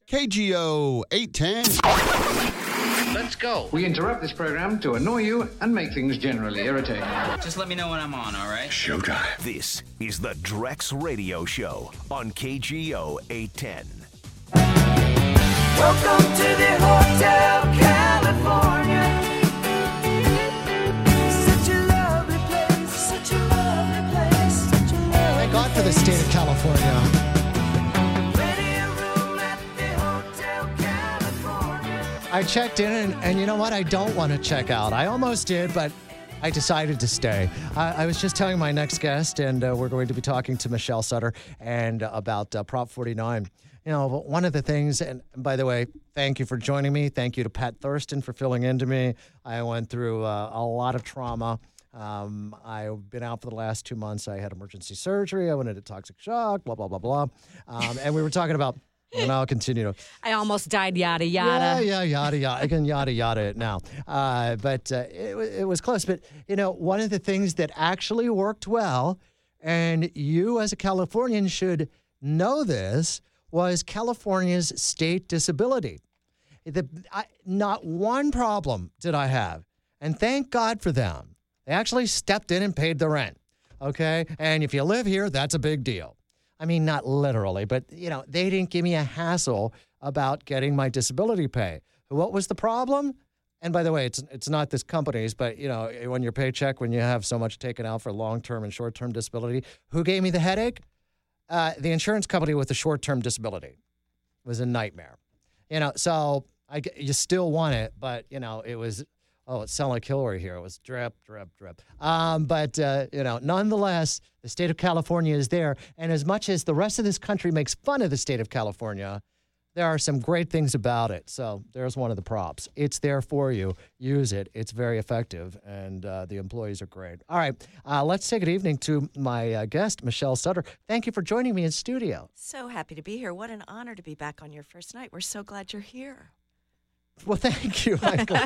KGO 810. Let's go. We interrupt this program to annoy you and make things generally irritating. Just let me know when I'm on, all right? Showtime. This is the Drex Radio Show on KGO 810. Welcome to the Hotel California. Such a lovely place, such a lovely place, such a lovely Thank God for the state of California. I checked in, and you know what? I don't want to check out. I almost did, but I decided to stay. I was just telling my next guest, and we're going to be talking to Michelle Sutter and about Prop 49. You know, one of the things, and by the way, thank you for joining me. Thank you to Pat Thurston for filling in to me. I went through a lot of trauma. I've been out for the last 2 months. I had emergency surgery. I went into toxic shock, blah, blah, blah, blah. And we were talking about, and I'll continue. I almost died, yada, yada. Yeah, yada, yada. I can yada, yada it now. But it was close. But, you know, one of the things that actually worked well, and you as a Californian should know this, was California's state disability. Not one problem did I have. And thank God for them. They actually stepped in and paid the rent. Okay? And if you live here, that's a big deal. I mean, not literally, but, you know, they didn't give me a hassle about getting my disability pay. What was the problem? And by the way, it's not this company's, but, you know, when your paycheck, when you have so much taken out for long-term and short-term disability, who gave me the headache? The insurance company with the short-term disability. It was a nightmare. You know, so you still want it, but, you know, it was... Oh, it sounded like Hillary here. It was drip, drip, drip. But, you know, nonetheless, the state of California is there. And as much as the rest of this country makes fun of the state of California, there are some great things about it. So there's one of the props. It's there for you. Use it. It's very effective. And the employees are great. All right. Let's say good evening to my guest, Michelle Sutter. Thank you for joining me in studio. So happy to be here. What an honor to be back on your first night. We're so glad you're here. Well, thank you.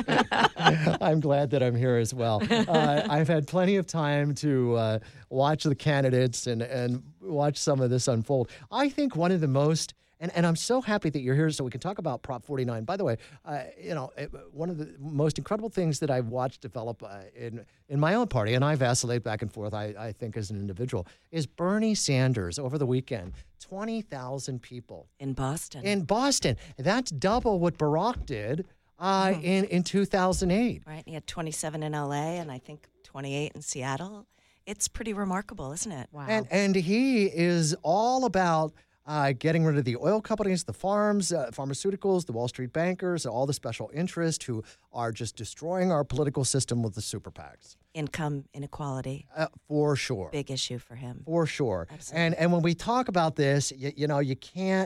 I'm glad that I'm here as well. I've had plenty of time to watch the candidates and watch some of this unfold. I think one of the most, and I'm so happy that you're here so we can talk about Prop 49. By the way, you know, one of the most incredible things that I've watched develop in my own party, and I vacillate back and forth, I think, as an individual, is Bernie Sanders over the weekend. 20,000 people. In Boston. In Boston. That's double what Barack did in 2008. Right. He had 27 in L.A. and I think 28 in Seattle. It's pretty remarkable, isn't it? Wow. And he is all about getting rid of the oil companies, the farms, pharmaceuticals, the Wall Street bankers, all the special interests who are just destroying our political system with the super PACs. Income inequality. For sure. Big issue for him. For sure. Absolutely. And when we talk about this, you know, you can't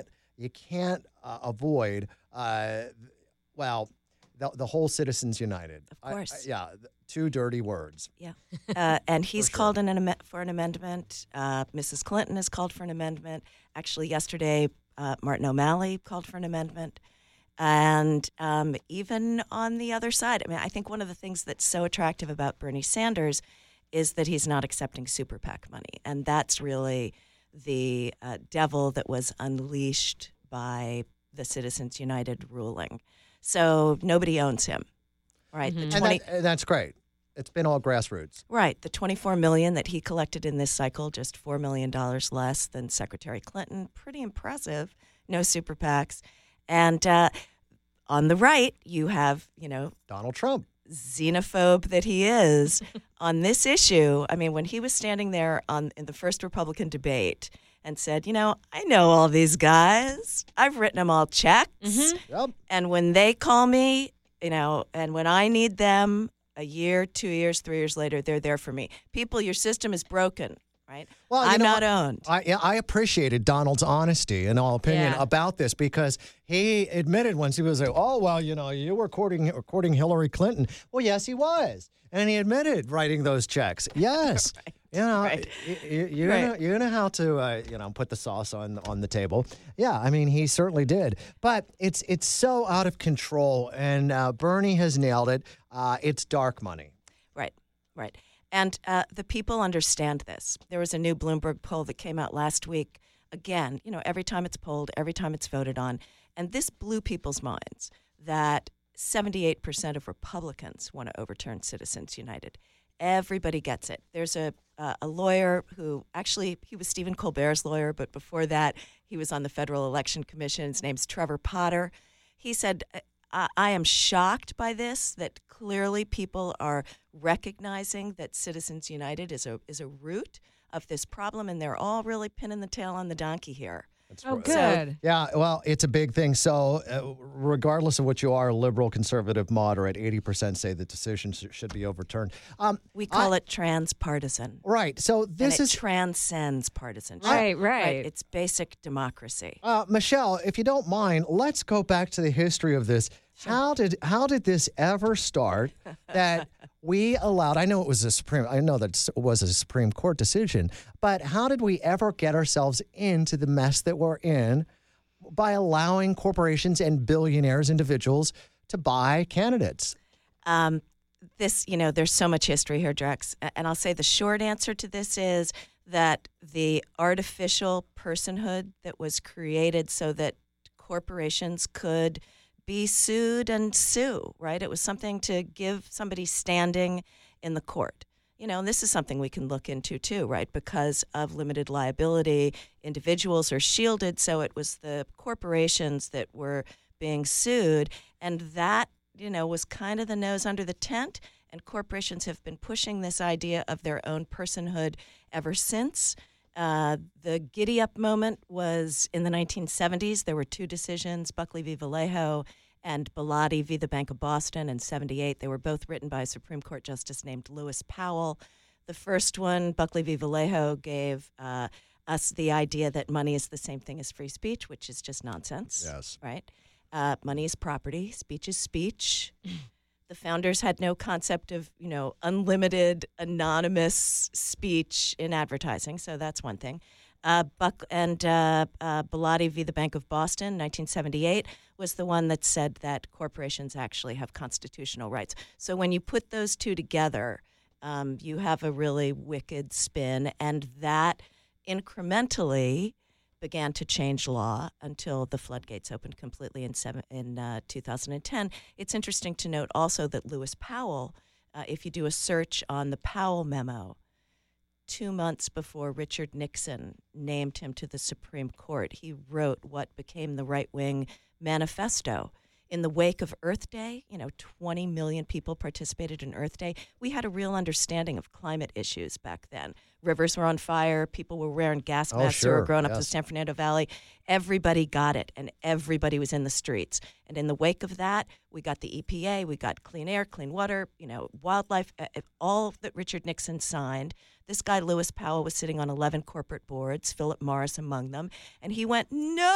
avoid, the whole Citizens United. Of course. Two dirty words. Yeah. And he's called for an amendment. Mrs. Clinton has called for an amendment. Actually, yesterday, Martin O'Malley called for an amendment. And even on the other side, I mean, I think one of the things that's so attractive about Bernie Sanders is that he's not accepting super PAC money. And that's really the devil that was unleashed by the Citizens United ruling. So nobody owns him, right? And that's great. It's been all grassroots. Right. The $24 million that he collected in this cycle, just $4 million less than Secretary Clinton. Pretty impressive. No super PACs. And on the right, you have, you know, Donald Trump, xenophobe that he is on this issue. I mean, when he was standing there in the first Republican debate and said, you know, I know all these guys. I've written them all checks. Mm-hmm. Yep. And when they call me, you know, and when I need them a year, 2 years, 3 years later, they're there for me. People, your system is broken. Right? Well, I'm not owned. I appreciated Donald's honesty in all opinion about this because he admitted once he was like, oh, well, you know, you were courting Hillary Clinton. Well, yes, he was. And he admitted writing those checks. Yes. Right. You know, Right. you know how to, put the sauce on the table. Yeah, I mean, he certainly did. But it's so out of control, and Bernie has nailed it. It's dark money. Right. And the people understand this. There was a new Bloomberg poll that came out last week. Again, you know, every time it's polled, every time it's voted on, And this blew people's minds that 78% of Republicans want to overturn Citizens United. Everybody gets it. There's a lawyer who actually, he was Stephen Colbert's lawyer, but before that, he was on the Federal Election Commission. His name's Trevor Potter. He said, I am shocked by this, that clearly people are recognizing that Citizens United is a root of this problem, and they're all really pinning the tail on the donkey here. Oh, good. Yeah, well, it's a big thing. So regardless of what you are, liberal, conservative, moderate, 80% say the decision should be overturned. We call it transpartisan. Right. So this and it transcends partisanship. Right. It's basic democracy. Michelle, if you don't mind, let's go back to the history of this. How did this ever start that we allowed, I know that it was a Supreme Court decision, but how did we ever get ourselves into the mess that we're in by allowing corporations and billionaires, individuals, to buy candidates? There's so much history here, Drex, and I'll say the short answer to this is that the artificial personhood that was created so that corporations could be sued and sue, right? It was something to give somebody standing in the court. And this is something we can look into too, right? Because of limited liability, individuals are shielded, so it was the corporations that were being sued, and that, was kind of the nose under the tent, and corporations have been pushing this idea of their own personhood ever since. The giddy-up moment was in the 1970s. There were two decisions, Buckley v. Vallejo and Bellotti v. the Bank of Boston in 78. They were both written by a Supreme Court justice named Lewis Powell. The first one, Buckley v. Vallejo, gave us the idea that money is the same thing as free speech, which is just nonsense. Yes. Right? Money is property. Speech is speech. The founders had no concept of, unlimited, anonymous speech in advertising, so that's one thing. Bellotti v. the Bank of Boston, 1978, was the one that said that corporations actually have constitutional rights. So when you put those two together, you have a really wicked spin, and that incrementally began to change law until the floodgates opened completely in 2010. It's interesting to note also that Lewis Powell, if you do a search on the Powell memo, 2 months before Richard Nixon named him to the Supreme Court, he wrote what became the right-wing manifesto. In the wake of Earth Day, 20 million people participated in Earth Day. We had a real understanding of climate issues back then. Rivers were on fire. People were wearing gas masks who were growing up in the San Fernando Valley. Everybody got it, and everybody was in the streets. And in the wake of that, we got the EPA, we got clean air, clean water, wildlife, all that Richard Nixon signed. This guy, Lewis Powell, was sitting on 11 corporate boards, Philip Morris among them, and he went,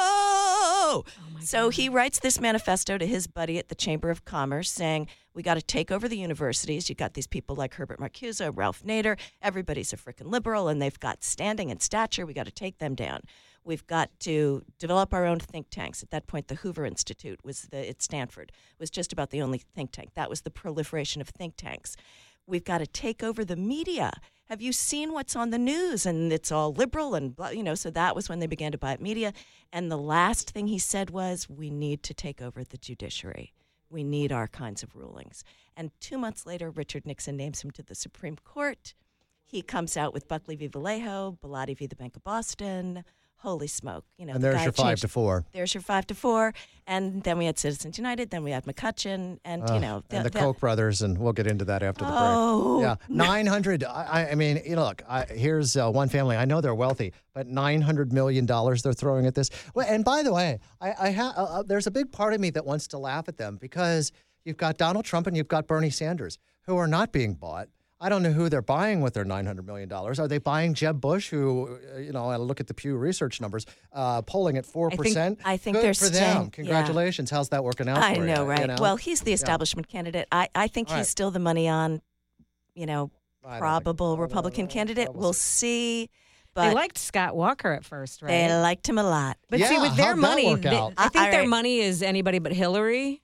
no! So he writes this manifesto to his buddy at the Chamber of Commerce saying, we got to take over the universities. You got these people like Herbert Marcuse, Ralph Nader. Everybody's a freaking liberal, and they've got standing and stature. We got to take them down. We've got to develop our own think tanks. At that point, the Hoover Institute at Stanford was just about the only think tank. That was the proliferation of think tanks. We've got to take over the media. Have you seen what's on the news? And it's all liberal and blah, so that was when they began to buy up media. And the last thing he said was, we need to take over the judiciary. We need our kinds of rulings. And 2 months later, Richard Nixon names him to the Supreme Court. He comes out with Buckley v. Vallejo, Bellotti v. the Bank of Boston. Holy smoke. And there's your 5-4. There's your 5-4. And then we had Citizens United, then we had McCutcheon, and, and the Koch brothers, and we'll get into that after the break. Oh. Yeah, 900. I mean, look, here's one family. I know they're wealthy, but $900 million they're throwing at this. Well, and by the way, there's a big part of me that wants to laugh at them because you've got Donald Trump and you've got Bernie Sanders, who are not being bought. I don't know who they're buying with their $900 million. Are they buying Jeb Bush, who, I look at the Pew Research numbers, polling at 4%? I think Good they're for staying. them. Congratulations. Yeah. How's that working out I for know, you? right? Well, he's the establishment candidate. I think he's still the money on, probable Republican candidate. We'll see. But they liked Scott Walker at first, right? They liked him a lot. But see, with their money, I think their right. money is anybody but Hillary.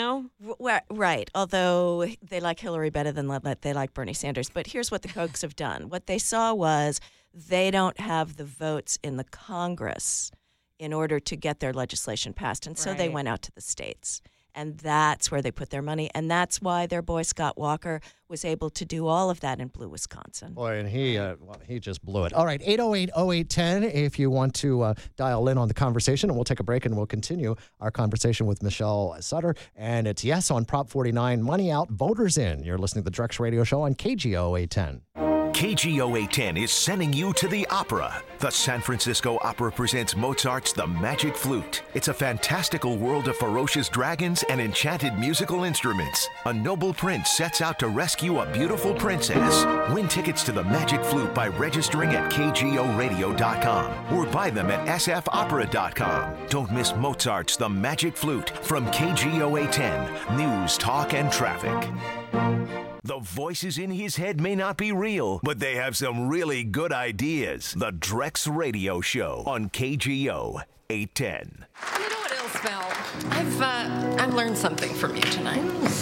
Right. Although they like Hillary better than they like Bernie Sanders. But here's what the Kochs have done. What they saw was they don't have the votes in the Congress in order to get their legislation passed. And so they Right. went out to the states. And that's where they put their money. And that's why their boy, Scott Walker, was able to do all of that in blue Wisconsin. Boy, and he just blew it. All right, 808-0810 if you want to dial in on the conversation. And we'll take a break and we'll continue our conversation with Michelle Sutter. And it's yes on Prop 49, money out, voters in. You're listening to the Drex Radio Show on KGO 810. KGO 810 is sending you to the opera. The San Francisco Opera presents Mozart's The Magic Flute. It's a fantastical world of ferocious dragons and enchanted musical instruments. A noble prince sets out to rescue a beautiful princess. Win tickets to The Magic Flute by registering at KGORadio.com or buy them at SFOpera.com. Don't miss Mozart's The Magic Flute from KGO 810, News, Talk, and Traffic. The voices in his head may not be real, but they have some really good ideas. The Drex Radio Show on KGO 810. You know what else, Val? I've learned something from you tonight.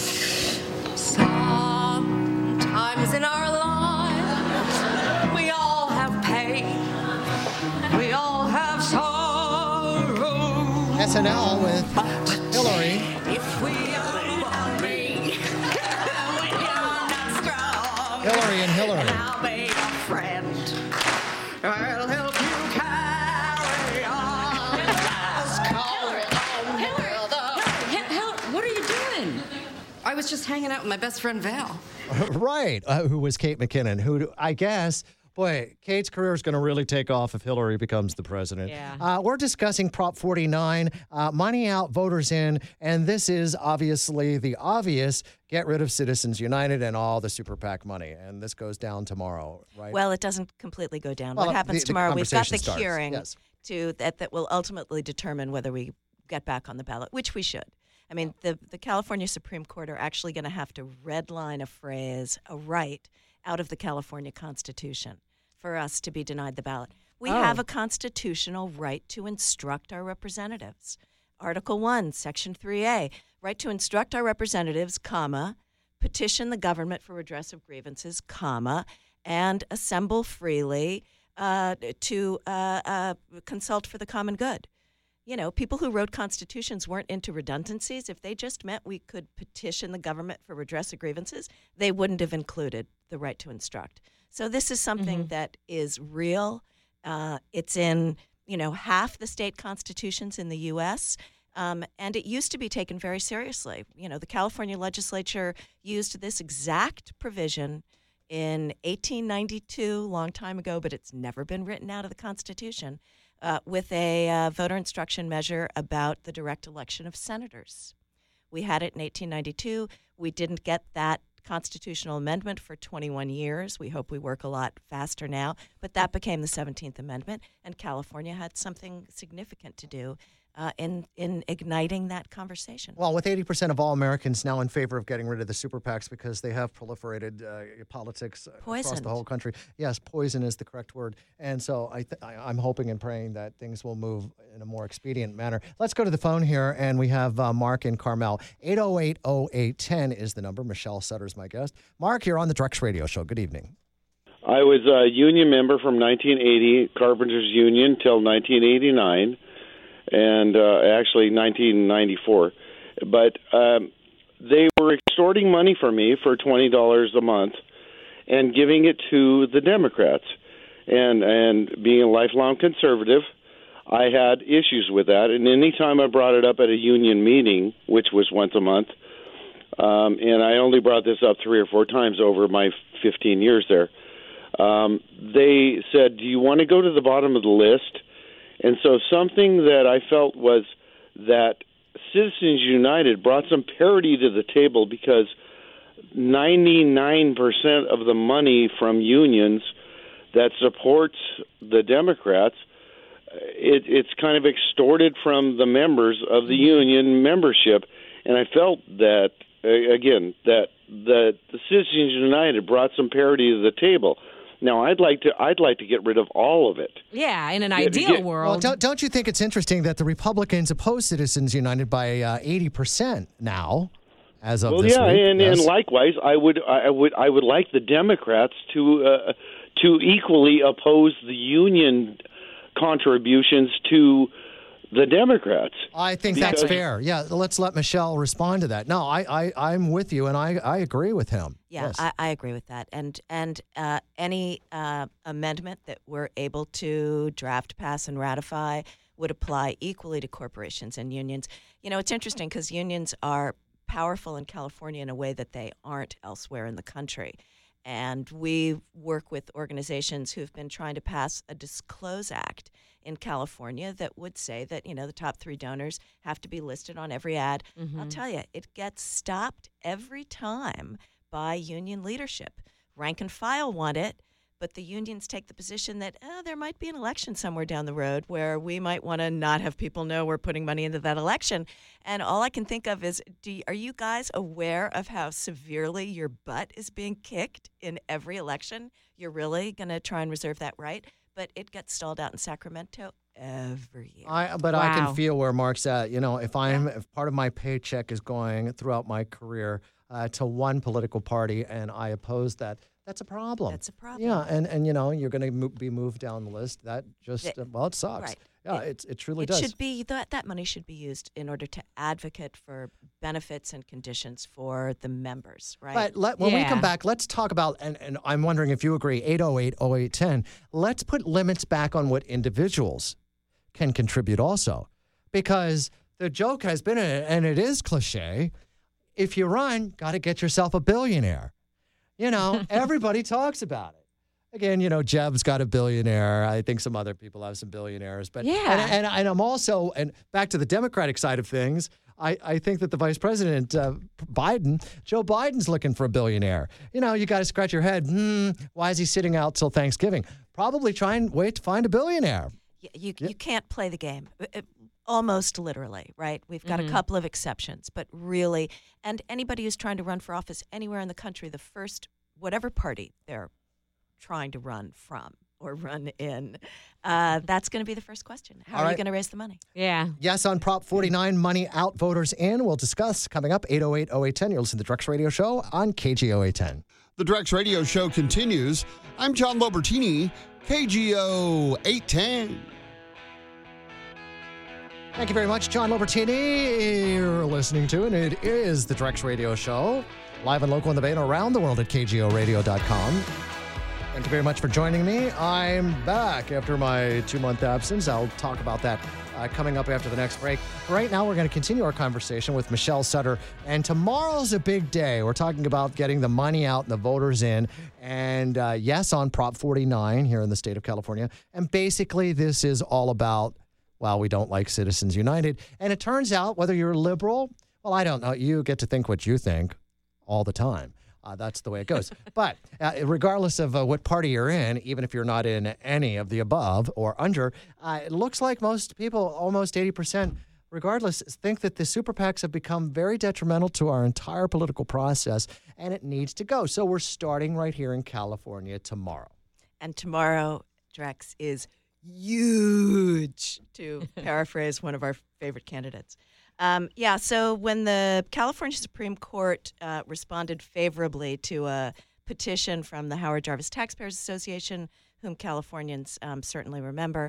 Sometimes in our lives, we all have pain. We all have sorrow. SNL with Hillary. If we are me, when you're not strong, Hillary and Hillary. I'll be your friend. I'll help you carry on. Just call it on. Hillary, what are you doing? I was just hanging out with my best friend Val. Right, who was Kate McKinnon, who I guess, boy, Kate's career is going to really take off if Hillary becomes the president. Yeah. We're discussing Prop 49, money out, voters in, and this is obviously the obvious, get rid of Citizens United and all the super PAC money, and this goes down tomorrow, right? Well, it doesn't completely go down. Well, What happens the tomorrow? We've got conversation the starts, hearing yes. that will ultimately determine whether we get back on the ballot, which we should. I mean, the California Supreme Court are actually going to have to redline a phrase, a right, out of the California Constitution for us to be denied the ballot. We have a constitutional right to instruct our representatives. Article 1, Section 3A, right to instruct our representatives, comma, petition the government for redress of grievances, comma, and assemble freely to consult for the common good. You know, people who wrote constitutions weren't into redundancies. If they just meant we could petition the government for redress of grievances, they wouldn't have included the right to instruct. So this is something that is real. It's in, half the state constitutions in the U.S., and it used to be taken very seriously. You know, the California legislature used this exact provision in 1892, long time ago, but it's never been written out of the Constitution, with a voter instruction measure about the direct election of senators. We had it in 1892. We didn't get that constitutional amendment for 21 years. We hope we work a lot faster now. But that became the 17th Amendment, and California had something significant to do in igniting that conversation. Well, with 80% of all Americans now in favor of getting rid of the super PACs because they have proliferated politics across the whole country. Yes, poison is the correct word. And so I'm hoping and praying that things will move in a more expedient manner. Let's go to the phone here, and we have Mark in Carmel. 808-0810 is the number. Michelle Sutter is my guest. Mark, you're on the Drex Radio Show. Good evening. I was a union member from 1980, Carpenters Union, till 1989. And actually 1994. But they were extorting money from me for $20 a month and giving it to the Democrats. And being a lifelong conservative, I had issues with that. And any time I brought it up at a union meeting, which was once a month, and I only brought this up 3 or 4 times over my 15 years there, they said, do you want to go to the bottom of the list? And so something that I felt was that Citizens United brought some parity to the table because 99% of the money from unions that supports the Democrats, it's kind of extorted from the members of the union membership. And I felt that, again, that the Citizens United brought some parity to the table. Now, I'd like to get rid of all of it. Yeah, in an ideal world. Well, don't you think it's interesting that the Republicans oppose Citizens United by 80% now, as of this week? And likewise, I would like the Democrats to equally oppose the union contributions to the Democrats. I think that's Because- fair. Yeah, let's let Michelle respond to that. No, I'm with you, and I agree with him. Yeah, Yes. I agree with that. And any amendment that we're able to draft, pass, and ratify would apply equally to corporations and unions. You know, it's interesting because unions are powerful in California in a way that they aren't elsewhere in the country. And we work with organizations who've been trying to pass a Disclose Act in California that would say that, the top 3 donors have to be listed on every ad. I'll tell you, it gets stopped every time by union leadership. Rank and file want it, but the unions take the position that there might be an election somewhere down the road where we might want to not have people know we're putting money into that election. And all I can think of is, are you guys aware of how severely your butt is being kicked in every election? You're really going to try and reserve that right? But it gets stalled out in Sacramento every year. I can feel where Mark's at. If part of my paycheck is going throughout my career to one political party and I oppose that, that's a problem. That's a problem. Yeah, and you're going to be moved down the list. That just it sucks. Right. Yeah, it truly it does. Should be that money should be used in order to advocate for benefits and conditions for the members, right? But when we come back, let's talk about, and I'm wondering if you agree, 808-0810, let's put limits back on what individuals can contribute also. Because the joke has been, and it is cliche, if you run, got to get yourself a billionaire. Everybody talks about it. Again, Jeb's got a billionaire. I think some other people have some billionaires. But and I'm also, and back to the Democratic side of things, I think that the Vice President, Joe Biden's looking for a billionaire. You got to scratch your head. Why is he sitting out till Thanksgiving? Probably try and wait to find a billionaire. You can't play the game. Almost literally, right? We've got a couple of exceptions, but really, and anybody who's trying to run for office anywhere in the country, the first, whatever party they're trying to run from or run in, that's going to be the first question. How are you going to raise the money? Yeah. Yes, on Prop 49, money out, voters in. We'll discuss coming up, 808-0810. You'll listen to the Drex Radio Show on KGO 810. The Drex Radio Show continues. I'm John Lobertini, KGO 810. Thank you very much, John Lobertini. You're listening to, and it is the Drex Radio Show, live and local in the Bay and around the world at KGORadio.com. Thank you very much for joining me. I'm back after my 2-month absence. I'll talk about that coming up after the next break. Right now, we're going to continue our conversation with Michelle Sutter, and tomorrow's a big day. We're talking about getting the money out and the voters in, and yes, on Prop 49 here in the state of California. And basically, this is all about, well, we don't like Citizens United. And it turns out, whether you're liberal, well, I don't know. You get to think what you think all the time. That's the way it goes. But regardless of what party you're in, even if you're not in any of the above or under, it looks like most people, almost 80%, regardless, think that the super PACs have become very detrimental to our entire political process, and it needs to go. So we're starting right here in California tomorrow. And tomorrow, Drex, is huge, to paraphrase one of our favorite candidates. So when the California Supreme Court responded favorably to a petition from the Howard Jarvis Taxpayers Association, whom Californians certainly remember,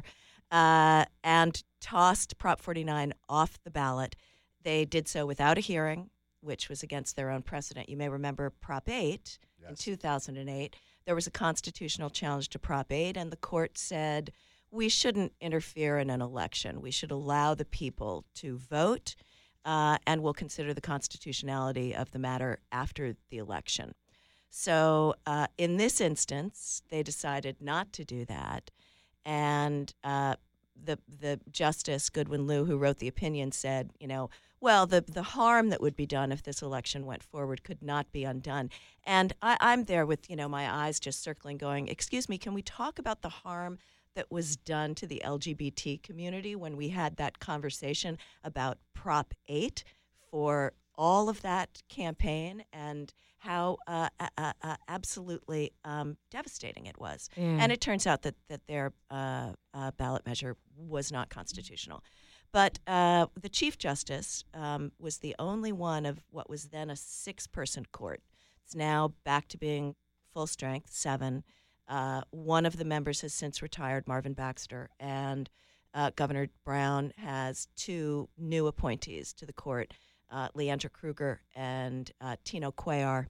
and tossed Prop 49 off the ballot, they did so without a hearing, which was against their own precedent. You may remember Prop 8 in 2008. There was a constitutional challenge to Prop 8, and the court said, we shouldn't interfere in an election. We should allow the people to vote, and we'll consider the constitutionality of the matter after the election. So in this instance, they decided not to do that. And the Justice Goodwin Liu, who wrote the opinion, said, the harm that would be done if this election went forward could not be undone. And I'm there with, my eyes just circling going, excuse me, can we talk about the harm that was done to the LGBT community when we had that conversation about Prop 8 for all of that campaign and how absolutely devastating it was. Yeah. And it turns out that their ballot measure was not constitutional. But the Chief Justice was the only one of what was then a 6-person court. It's now back to being full strength, 7. One of the members has since retired, Marvin Baxter, and Governor Brown has 2 new appointees to the court, Leandra Kruger and Tino Cuellar.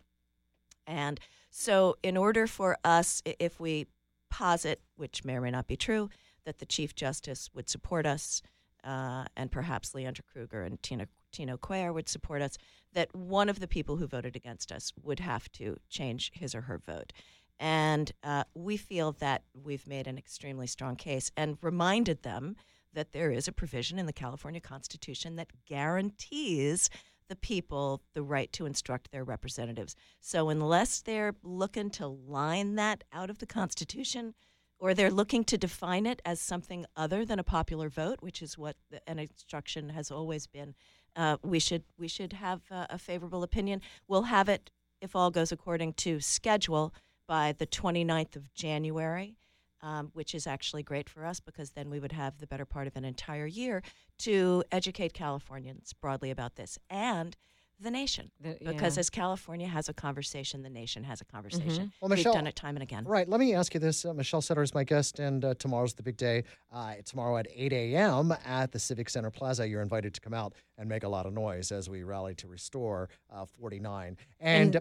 And so in order for us, if we posit, which may or may not be true, that the Chief Justice would support us, and perhaps Leandra Kruger and Tino Cuellar would support us, that one of the people who voted against us would have to change his or her vote. And we feel that we've made an extremely strong case and reminded them that there is a provision in the California Constitution that guarantees the people the right to instruct their representatives. So unless they're looking to line that out of the Constitution, or they're looking to define it as something other than a popular vote, which is what an instruction has always been, we should have a favorable opinion. We'll have it, if all goes according to schedule, by the 29th of January, which is actually great for us because then we would have the better part of an entire year to educate Californians broadly about this and the nation. Because as California has a conversation, the nation has a conversation. Well, We've Michelle, done it time and again. Right. Let me ask you this. Michelle Sutter is my guest, and tomorrow's the big day. Tomorrow at 8 a.m. at the Civic Center Plaza. You're invited to come out and make a lot of noise as we rally to restore 49. And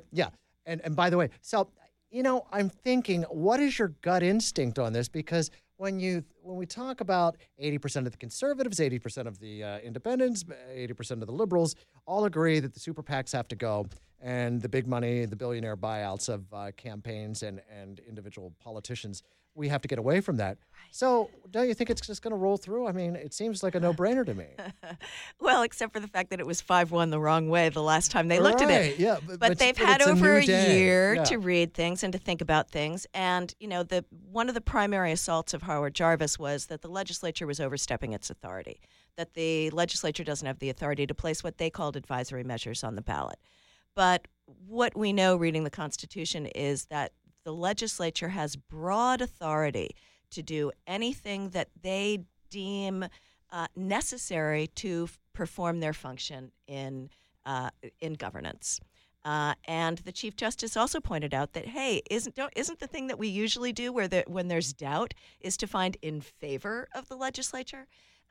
by the way, so, I'm thinking, what is your gut instinct on this? Because when we talk about 80% of the conservatives, 80% of the independents, 80% of the liberals, all agree that the super PACs have to go, and the big money, the billionaire buyouts of campaigns and individual politicians, we have to get away from that. So don't you think it's just going to roll through? I mean, it seems like a no-brainer to me. Well, except for the fact that it was 5-1 the wrong way the last time they looked at it. Yeah, but they've had over a year to read things and to think about things. And, one of the primary assaults of Howard Jarvis was that the legislature was overstepping its authority, that the legislature doesn't have the authority to place what they called advisory measures on the ballot. But what we know reading the Constitution is that the legislature has broad authority to do anything that they deem necessary to perform their function in governance. And the Chief Justice also pointed out that, hey, isn't the thing that we usually do when there's doubt is to find in favor of the legislature?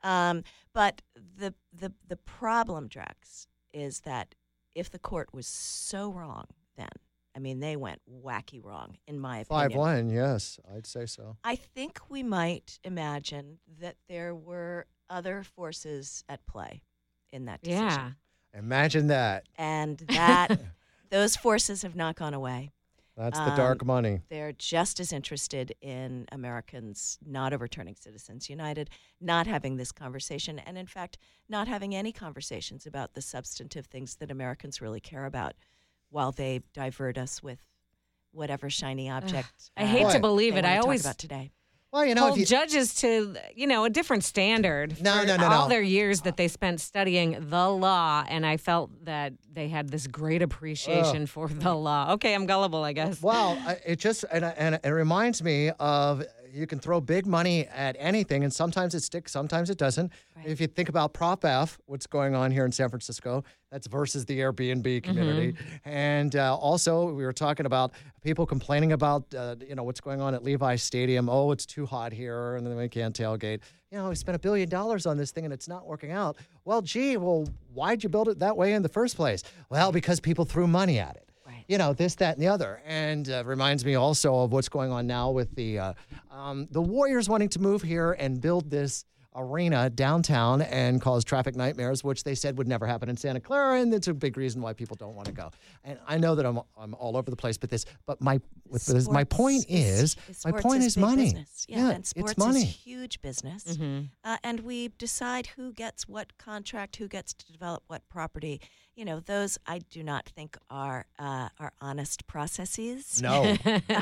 But the problem, Drex, is that if the court was so wrong then, they went wacky wrong, in my opinion. 5-1, yes, I'd say so. I think we might imagine that there were other forces at play in that decision. Yeah. Imagine that. And those forces have not gone away. That's the dark money. They're just as interested in Americans not overturning Citizens United, not having this conversation, and in fact, not having any conversations about the substantive things that Americans really care about, while they divert us with whatever shiny object. I hate to believe it. I always talk about today. Well, hold judges to, a different standard. No. All their years that they spent studying the law, and I felt that they had this great appreciation for the law. Okay, I'm gullible, I guess. Well, it just and it reminds me of, you can throw big money at anything, and sometimes it sticks, sometimes it doesn't. Right. If you think about Prop F, what's going on here in San Francisco, that's versus the Airbnb community. Mm-hmm. And also, we were talking about people complaining about, what's going on at Levi's Stadium. Oh, it's too hot here, and then we can't tailgate. We spent $1 billion on this thing, and it's not working out. Well, why'd you build it that way in the first place? Well, because people threw money at it. This, that, and the other. And reminds me also of what's going on now with the Warriors wanting to move here and build this arena downtown and cause traffic nightmares, which they said would never happen in Santa Clara, and it's a big reason why people don't want to go. And I know that I'm all over the place, but my point is money. Business. Yeah, and sports it's money. Is huge business. Mm-hmm. And we decide who gets what contract, who gets to develop what property. Those I do not think are honest processes. No.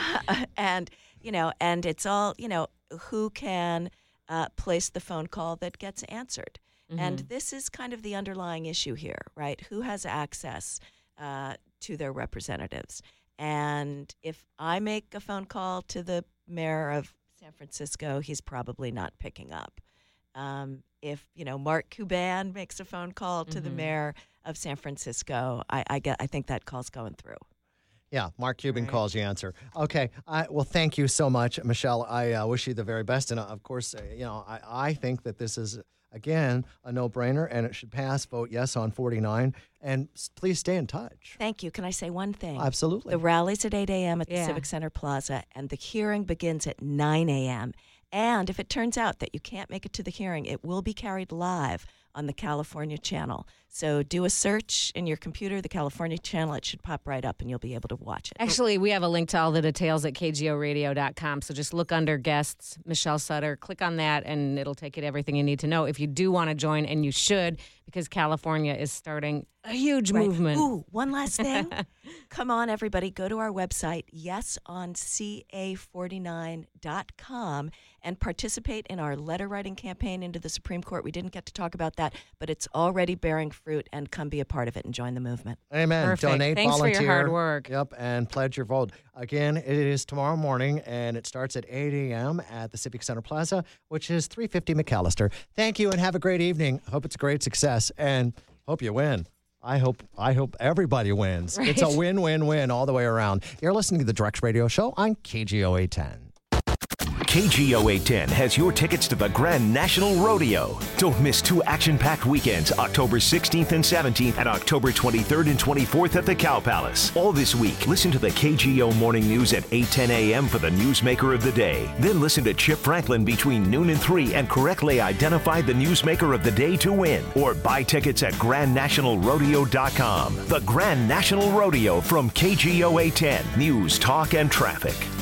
And it's all, who can place the phone call that gets answered. Mm-hmm. And this is kind of the underlying issue here, right? Who has access to their representatives? And if I make a phone call to the mayor of San Francisco, he's probably not picking up. If Mark Cuban makes a phone call to the mayor of San Francisco, I think that call's going through. Yeah, Mark Cuban calls the answer. Okay. Well, thank you so much, Michelle. I wish you the very best. And of course, I think that this is, again, a no-brainer, and it should pass. Vote yes on 49. And please stay in touch. Thank you. Can I say one thing? Absolutely. The rally's at 8 a.m. at the Yeah. Civic Center Plaza, and the hearing begins at 9 a.m. And if it turns out that you can't make it to the hearing, it will be carried live on the California channel. So do a search in your computer, the California channel. It should pop right up, and you'll be able to watch it. Actually, we have a link to all the details at kgoradio.com. So just look under guests, Michelle Sutter, click on that, and it'll take you to everything you need to know if you do want to join, and you should, because California is starting a huge Right. movement. Ooh, one last thing. Come on, everybody. Go to our website, yesonca49.com, and participate in our letter writing campaign into the Supreme Court. We didn't get to talk about that, but it's already bearing fruit, and come be a part of it and join the movement. Amen. Perfect. Donate, Thanks volunteer. for your hard work. Yep, and pledge your vote. Again, it is tomorrow morning, and it starts at 8 a.m. at the Civic Center Plaza, which is 350 McAllister. Thank you, and have a great evening. Hope it's a great success, and hope you win. I hope everybody wins. Right. It's a win-win-win all the way around. You're listening to the Drex Radio Show on KGO 810. KGO 810 has your tickets to the Grand National Rodeo. Don't miss 2 action-packed weekends, October 16th and 17th and October 23rd and 24th at the Cow Palace. All this week, listen to the KGO Morning News at 8:10 a.m. for the Newsmaker of the Day. Then listen to Chip Franklin between noon and 3 and correctly identify the Newsmaker of the Day to win. Or buy tickets at GrandNationalRodeo.com. The Grand National Rodeo from KGO 810. News, talk, and traffic.